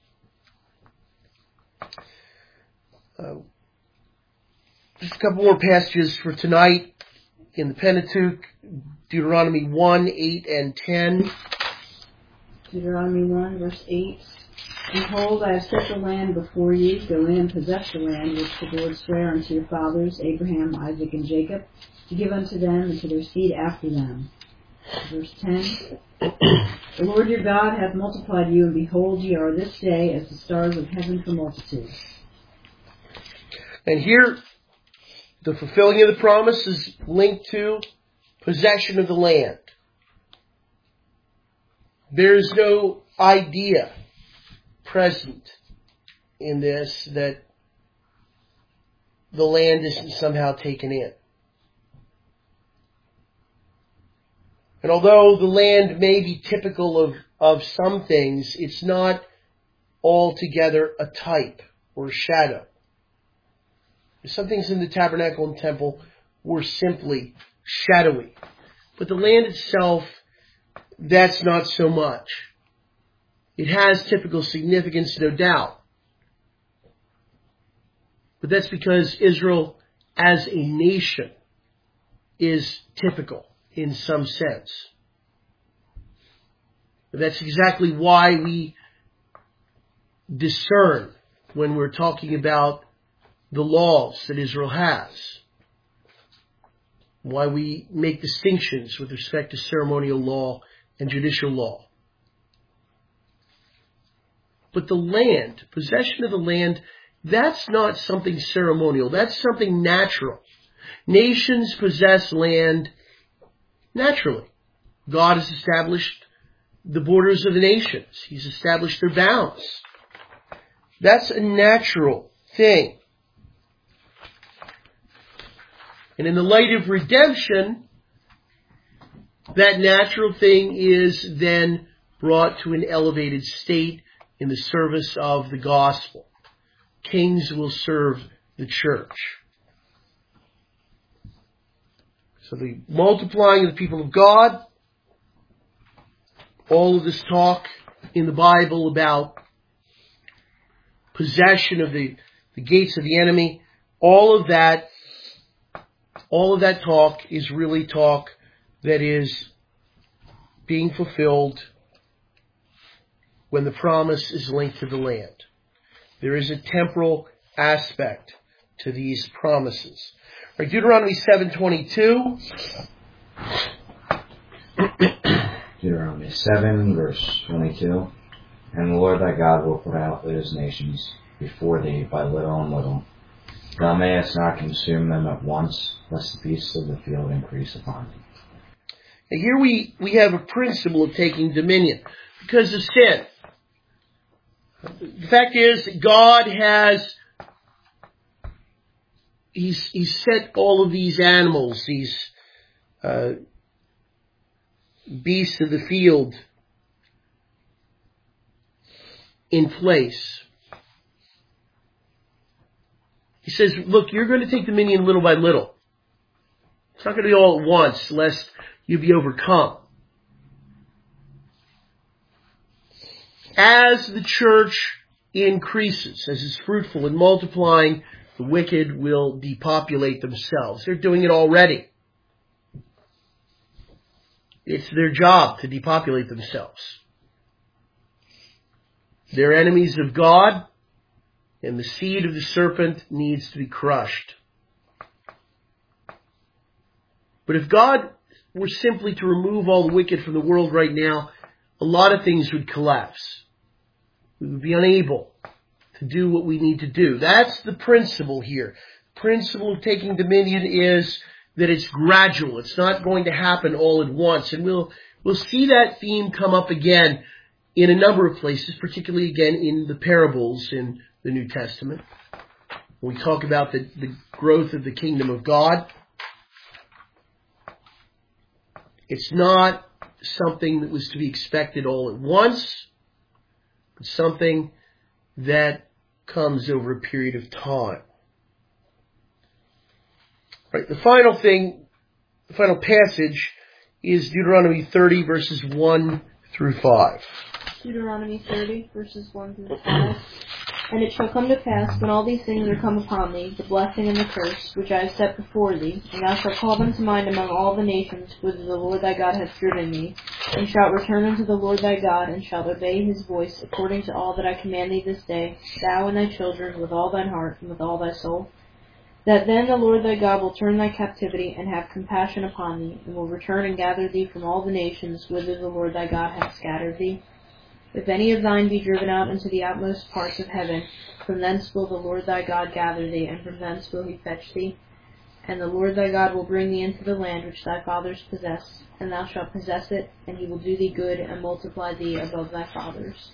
[SPEAKER 1] Just a couple more passages for tonight in the Pentateuch. Deuteronomy 1, 8, and 10.
[SPEAKER 7] Deuteronomy 1, verse 8. Behold, I have set the land before you. Go in and possess the land which the Lord sware unto your fathers, Abraham, Isaac, and Jacob, to give unto them and to their seed after them. Verse 10. The Lord your God hath multiplied you, and behold, ye are this day as the stars of heaven for multitude.
[SPEAKER 1] And here, the fulfilling of the promise is linked to possession of the land. There is no idea present in this that the land isn't somehow taken in. And although the land may be typical of some things, it's not altogether a type or a shadow. Some things in the tabernacle and temple were simply shadowy. But the land itself, that's not so much. It has typical significance, no doubt. But that's because Israel as a nation is typical in some sense. But that's exactly why we discern when we're talking about the laws that Israel has. Why we make distinctions with respect to ceremonial law and judicial law. But the land, possession of the land, that's not something ceremonial. That's something natural. Nations possess land naturally. God has established the borders of the nations. He's established their bounds. That's a natural thing. And in the light of redemption, that natural thing is then brought to an elevated state in the service of the gospel. Kings will serve the church. So the multiplying of the people of God, all of this talk in the Bible about possession of the gates of the enemy, all of that talk is really talk that is being fulfilled when the promise is linked to the land. There is a temporal aspect to these promises. All right, Deuteronomy 7:22.
[SPEAKER 8] Deuteronomy 7, verse 22. And the Lord thy God will put out those nations before thee by little and little. Thou mayest not consume them at once, lest the beasts of the field increase upon thee.
[SPEAKER 1] Now here we have a principle of taking dominion because of sin. The fact is, God has He's set all of these animals, these beasts of the field, in place. He says, look, you're going to take dominion little by little. It's not going to be all at once, lest you be overcome. As the church increases, as it's fruitful and multiplying, the wicked will depopulate themselves. They're doing it already. It's their job to depopulate themselves. They're enemies of God, and the seed of the serpent needs to be crushed. But if God were simply to remove all the wicked from the world right now, a lot of things would collapse. We would be unable to do what we need to do. That's the principle here. The principle of taking dominion is that it's gradual. It's not going to happen all at once. And we'll see that theme come up again in a number of places, particularly again in the parables in the New Testament. When we talk about the growth of the kingdom of God, it's not something that was to be expected all at once, but something that comes over a period of time. Right, the final passage is Deuteronomy 30 verses 1 through 5.
[SPEAKER 2] Deuteronomy 30 verses 1 through 5. And it shall come to pass, when all these things are come upon thee, the blessing and the curse, which I have set before thee, and thou shalt call them to mind among all the nations whither the Lord thy God hath driven thee, and shalt return unto the Lord thy God, and shalt obey his voice, according to all that I command thee this day, thou and thy children, with all thine heart, and with all thy soul,
[SPEAKER 10] that then the Lord thy God will turn thy captivity, and have compassion upon thee, and will return and gather thee from all the nations whither the Lord thy God hath scattered thee? If any of thine be driven out into the outmost parts of heaven, from thence will the Lord thy God gather thee, and from thence will he fetch thee. And the Lord thy God will bring thee into the land which thy fathers possessed, and thou shalt possess it, and he will do thee good, and multiply thee above thy fathers.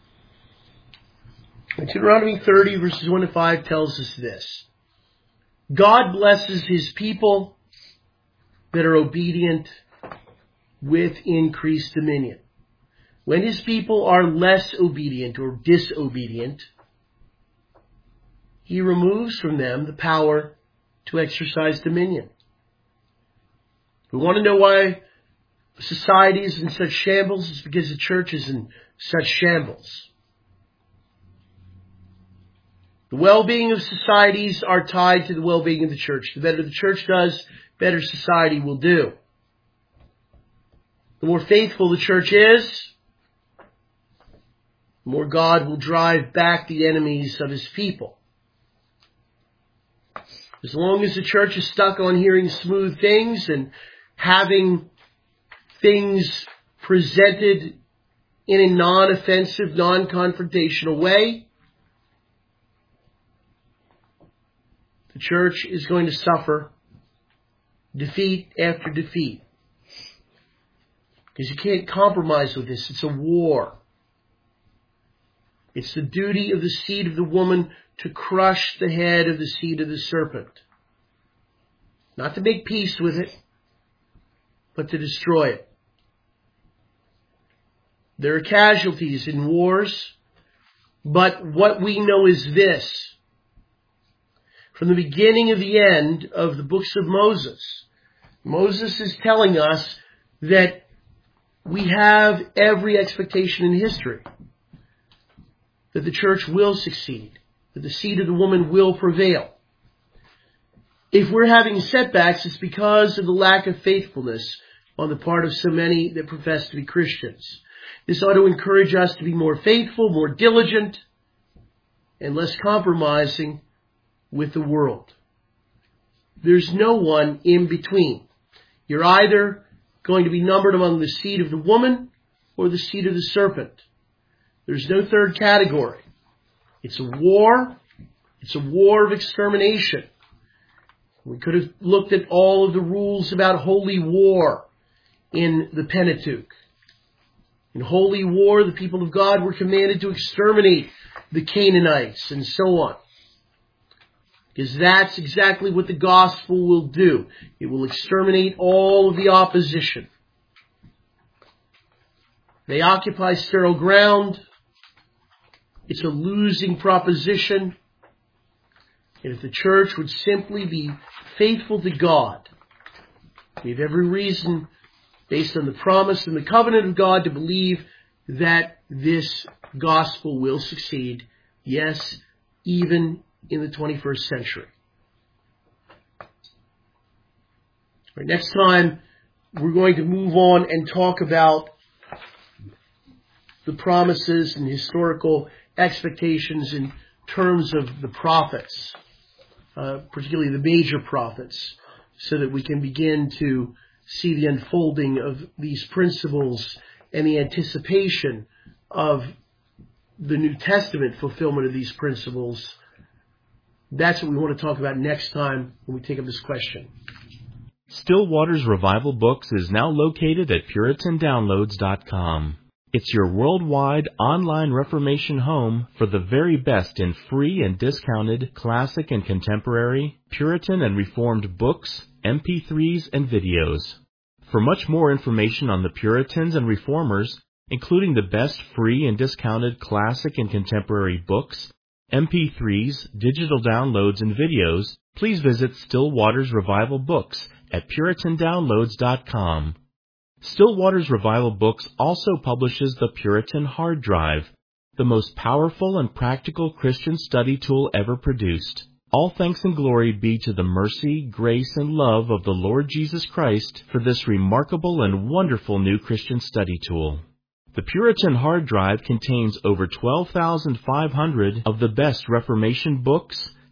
[SPEAKER 1] Deuteronomy 30, verses 1 to 5 tells us this. God blesses his people that are obedient with increased dominion. When his people are less obedient or disobedient, he removes from them the power to exercise dominion. We want to know why society is in such shambles. It's because the church is in such shambles. The well-being of societies are tied to the well-being of the church. The better the church does, better society will do. The more faithful the church is, the more God will drive back the enemies of his people. As long as the church is stuck on hearing smooth things and having things presented in a non-offensive, non-confrontational way, the church is going to suffer defeat after defeat. Because you can't compromise with this. It's a war. It's the duty of the seed of the woman to crush the head of the seed of the serpent. Not to make peace with it, but to destroy it. There are casualties in wars, but what we know is this. From the beginning of the end of the books of Moses, Moses is telling us that we have every expectation in history that the church will succeed, that the seed of the woman will prevail. If we're having setbacks, it's because of the lack of faithfulness on the part of so many that profess to be Christians. This ought to encourage us to be more faithful, more diligent, and less compromising with the world. There's no one in between. You're either going to be numbered among the seed of the woman or the seed of the serpent. There's no third category. It's a war. It's a war of extermination. We could have looked at all of the rules about holy war in the Pentateuch. In holy war, the people of God were commanded to exterminate the Canaanites and so on. Because that's exactly what the gospel will do. It will exterminate all of the opposition. They occupy sterile ground. It's a losing proposition. And if the church would simply be faithful to God, we have every reason, based on the promise and the covenant of God, to believe that this gospel will succeed. Yes, even in the 21st century. All right, next time, we're going to move on and talk about the promises and historical expectations in terms of the prophets, particularly the major prophets, so that we can begin to see the unfolding of these principles and the anticipation of the New Testament fulfillment of these principles. That's what we want to talk about next time when we take up this question.
[SPEAKER 11] Still Waters Revival Books is now located at PuritanDownloads.com. It's your worldwide online Reformation home for the very best in free and discounted classic and contemporary, Puritan and Reformed books, MP3s, and videos. For much more information on the Puritans and Reformers, including the best free and discounted classic and contemporary books, MP3s, digital downloads, and videos, please visit Still Waters Revival Books at PuritanDownloads.com. Still Waters Revival Books also publishes the Puritan Hard Drive, the most powerful and practical Christian study tool ever produced. All thanks and glory be to the mercy, grace, and love of the Lord Jesus Christ for this remarkable and wonderful new Christian study tool. The Puritan Hard Drive contains over 12,500 of the best Reformation books,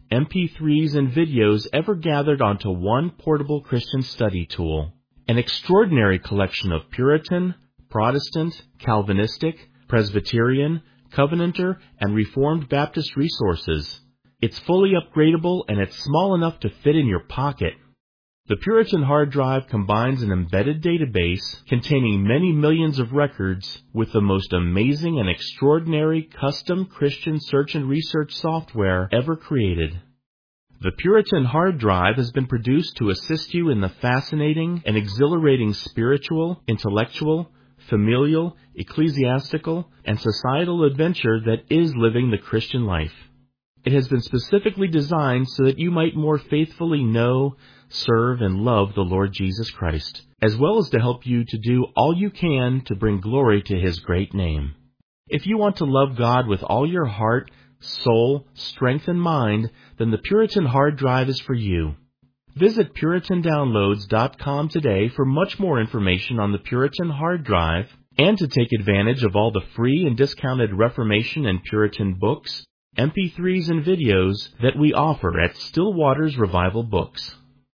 [SPEAKER 11] MP3s, and videos ever gathered onto one portable Christian study tool. An extraordinary collection of Puritan, Protestant, Calvinistic, Presbyterian, Covenanter, and Reformed Baptist resources. It's fully upgradable and it's small enough to fit in your pocket. The Puritan hard drive combines an embedded database containing many millions of records with the most amazing and extraordinary custom Christian search and research software ever created. The Puritan hard drive has been produced to assist you in the fascinating and exhilarating spiritual, intellectual, familial, ecclesiastical, and societal adventure that is living the Christian life. It has been specifically designed so that you might more faithfully know, serve, and love the Lord Jesus Christ, as well as to help you to do all you can to bring glory to His great name. If you want to love God with all your heart, soul, strength, and mind, then the Puritan hard drive is for you. Visit PuritanDownloads.com today for much more information on the Puritan hard drive and to take advantage of all the free and discounted Reformation and Puritan books, MP3s, and videos that we offer at Still Waters Revival Books.